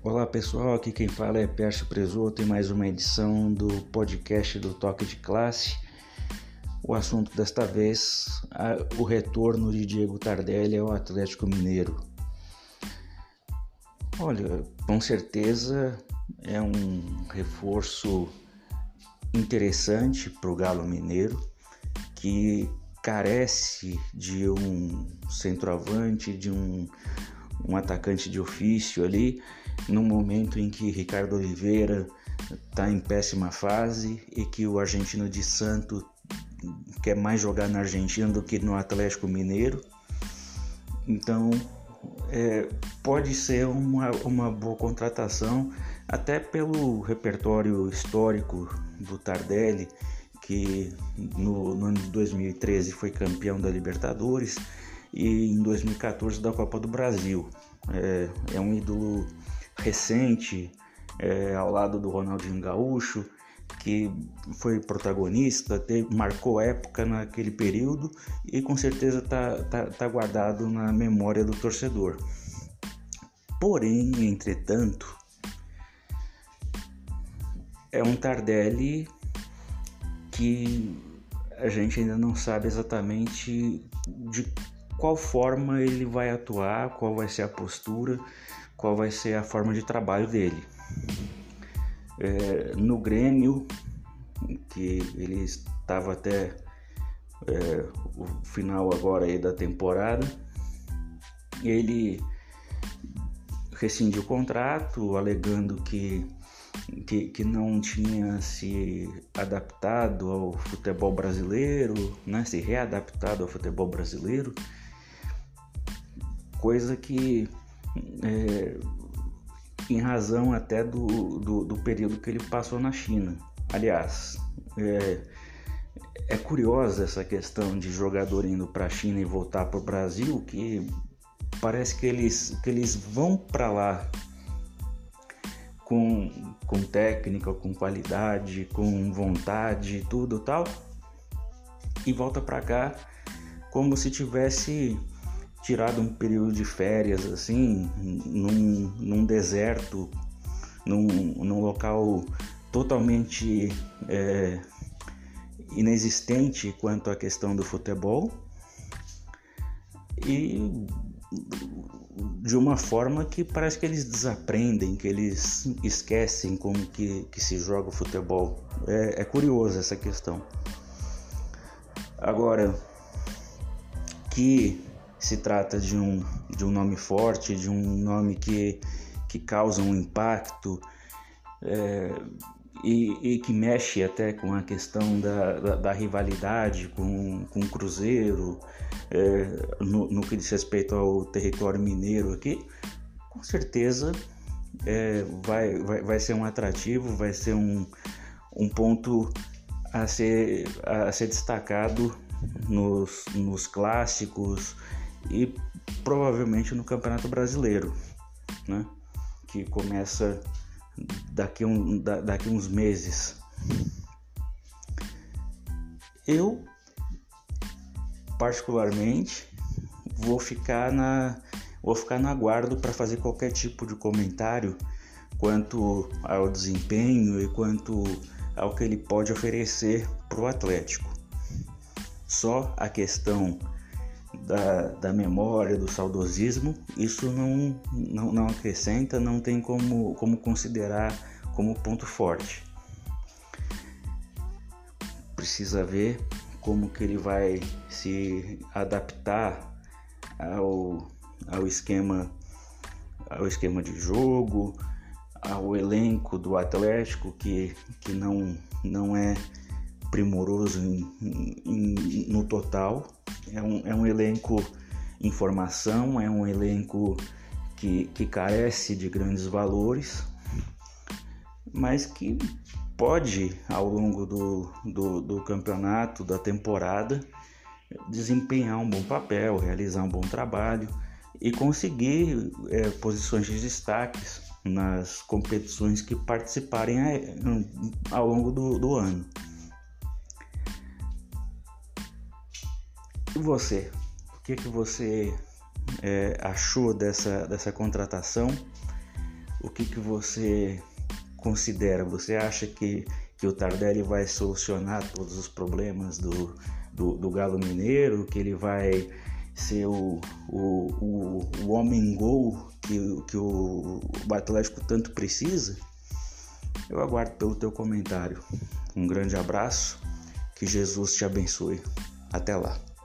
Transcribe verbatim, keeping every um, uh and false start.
Olá pessoal, aqui quem fala é Pércio Presoto em mais uma edição do podcast do Toque de Classe. O assunto desta vez é o retorno de Diego Tardelli ao Atlético Mineiro. Olha, com certeza é um reforço interessante para o Galo Mineiro, que carece de um centroavante, de um, um atacante de ofício ali, no momento em que Ricardo Oliveira está em péssima fase e que o argentino de Santos quer mais jogar na Argentina do que no Atlético Mineiro. Então é, pode ser uma, uma boa contratação, até pelo repertório histórico do Tardelli, que no, no ano de dois mil e treze foi campeão da Libertadores e em dois mil e catorze da Copa do Brasil. É, é um ídolo recente, é, ao lado do Ronaldinho Gaúcho, que foi protagonista, teve, marcou época naquele período e com certeza está tá, tá guardado na memória do torcedor. Porém, entretanto, é um Tardelli que a gente ainda não sabe exatamente de qual forma ele vai atuar, qual vai ser a postura, qual vai ser a forma de trabalho dele. É, no Grêmio, que ele estava até é, o final agora aí da temporada, ele rescindiu o contrato, alegando que, que, que não tinha se adaptado ao futebol brasileiro, né, se readaptado ao futebol brasileiro, coisa que É, em razão até do, do, do período que ele passou na China. Aliás, é, é curiosa essa questão de jogador indo para a China e voltar para o Brasil, que parece que eles, que eles vão para lá com, com técnica, com qualidade, com vontade, tudo tal, e volta para cá como se tivesse tirado um período de férias, assim, num, num deserto, num, num local totalmente é, inexistente quanto à questão do futebol, e de uma forma que parece que eles desaprendem, que eles esquecem como que, que se joga o futebol. É, é curioso essa questão. Agora, que se trata de um, de um nome forte, de um nome que, que causa um impacto é, e, e que mexe até com a questão da, da, da rivalidade com, com o Cruzeiro, é, no, no que diz respeito ao território mineiro aqui, com certeza é, vai, vai, vai ser um atrativo, vai ser um, um ponto a ser, a ser destacado nos, nos clássicos e provavelmente no Campeonato Brasileiro, né? Que começa daqui, um, da, daqui uns meses. Eu, particularmente, vou ficar na, vou ficar no aguardo para fazer qualquer tipo de comentário quanto ao desempenho e quanto ao que ele pode oferecer para o Atlético. Só a questão Da, da memória, do saudosismo, isso não, não, não acrescenta, não tem como, como considerar como ponto forte. Precisa ver como que ele vai se adaptar ao, ao, esquema, ao esquema de jogo, ao elenco do Atlético, que, que não, não é primoroso em, em, no total. É um, é um elenco em formação, é um elenco que, que carece de grandes valores, mas que pode, ao longo do, do, do campeonato, da temporada, desempenhar um bom papel, realizar um bom trabalho e conseguir é, posições de destaques nas competições que participarem a, ao longo do, do ano. E você? O que, que você é, achou dessa, dessa contratação? O que, que você considera? Você acha que, que o Tardelli vai solucionar todos os problemas do, do, do Galo Mineiro? Que ele vai ser o, o, o, o homem-gol que, que o, o Atlético tanto precisa? Eu aguardo pelo teu comentário. Um grande abraço, que Jesus te abençoe. Até lá.